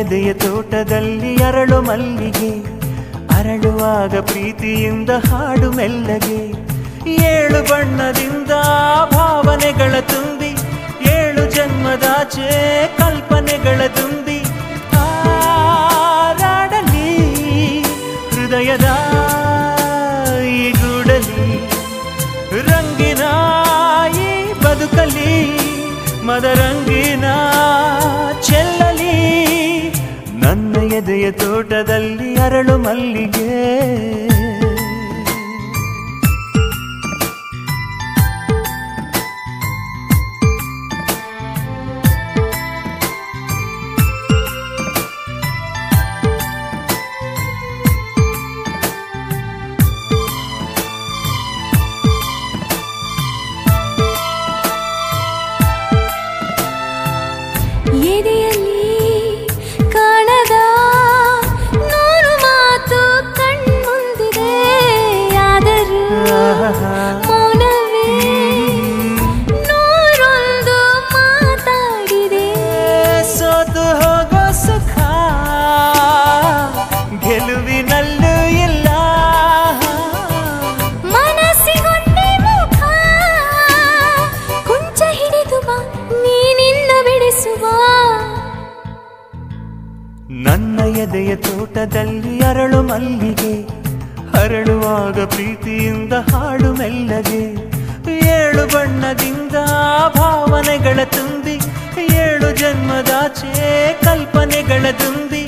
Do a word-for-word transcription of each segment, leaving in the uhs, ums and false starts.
ಎದೆಯ ತೋಟದಲ್ಲಿ ಅರಳು ಮಲ್ಲಿಗೆ ಅರಳುವಾಗ ಪ್ರೀತಿಯಿಂದ ಹಾಡು ಮೆಲ್ಲಗೆ ಏಳು ಬಣ್ಣದಿಂದ ಭಾವನೆಗಳ ತುಂಬಿ ಏಳು ಜನ್ಮದಾಚೆ ಕಲ್ಪನೆಗಳ ತುಂಬಿ ಹಾರಾಡಲಿ ಹೃದಯದ ಈ ಗೂಡಲಿ ರಂಗಿನ ಈ ಬದುಕಲಿ ಮದರಂಗಿನ ಚೆಲ್ಲಲಿ ನನ್ನ ಎದೆಯ ತೋಟದಲ್ಲಿ ಅರಳು ಮಲ್ಲಿಗೆ ಎದೆಯಲ್ಲಿ ಕಾಣದ ನೂರು ಮಾತು ಕಣ್ಮುಂದಿದೆ ಆದರೂ ಮೌನವೇ ನೂರೊಂದು ಮಾತಾಡಿದೆ ಸೋತು ಹೋಗೋ ಸುಖ ಗೆಲುವಿನಲ್ಲೂ ಇಲ್ಲ ಮನಸ್ಸಿಗೊಂದೇ ಮುಖ ಕೊಂಚ ಹಿಡಿದು ಬಾ ನೀನಿನ್ನ ಬಿಡಿಸುವ ನನ್ನ ಎದೆಯ ತೋಟದಲ್ಲಿ ಅರಳು ಮಲ್ಲಿಗೆ ಹರಳುವಾಗ ಪ್ರೀತಿಯಿಂದ ಹಾಡು ಮೆಲ್ಲಗೆ ಏಳು ಬಣ್ಣದಿಂದ ಭಾವನೆಗಳ ತುಂಬಿ ಏಳು ಜನ್ಮದಾಚೆ ಕಲ್ಪನೆಗಳ ತುಂಬಿ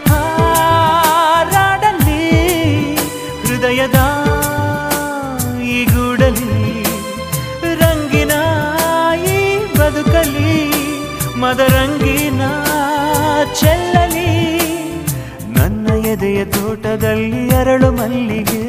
ಹಾರಾಡಲಿ ಹೃದಯದ ಈ ಗೂಡಲಿ ರಂಗಿನ ಈ ಬದುಕಲಿ ಮದರಂಗಿನ ಚೆಲ್ಲಲಿ ನನ್ನ ಎದೆಯ ತೋಟದಲ್ಲಿ ಅರಳು ಮಲ್ಲಿಗೆ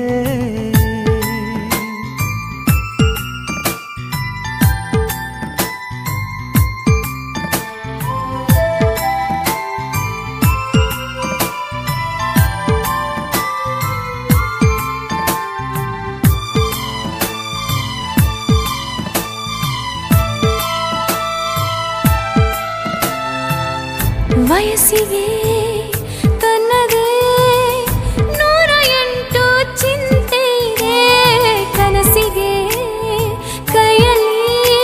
ವಯಸ್ಸಿಗೆ ತನ್ನದೇ ನೂರ ಎಂಟು ಚಿಂತೆ ಇದೆ ಕನಸಿಗೆ ಕೈಯಲ್ಲಿ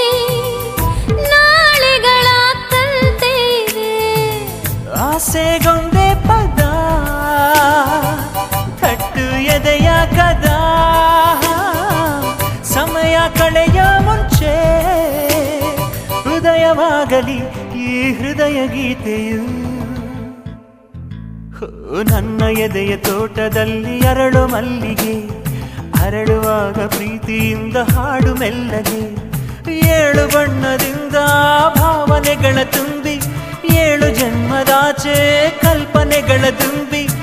ನಾಳೆಗಳ ಕಲ್ತೆ ಇದೆ ಆಸೆಗೊಂದೇ ಪದ ತಟ್ಟು ಎದೆಯ ಕದ ಸಮಯ ಕಳೆಯ ಮುಂಚೆ ಹೃದಯವಾಗಲಿ ಈ ಹೃದಯ ಗೀತೆಯು ನನ್ನ ಎದೆಯ ತೋಟದಲ್ಲಿ ಅರಳು ಮಲ್ಲಿಗೆ ಅರಳುವಾಗ ಪ್ರೀತಿಯಿಂದ ಹಾಡು ಮೆಲ್ಲಗೆ ಏಳು ಬಣ್ಣದಿಂದ ಭಾವನೆಗಳ ತುಂಬಿ ಏಳು ಜನ್ಮದಾಚೆ ಕಲ್ಪನೆಗಳ ತುಂಬಿ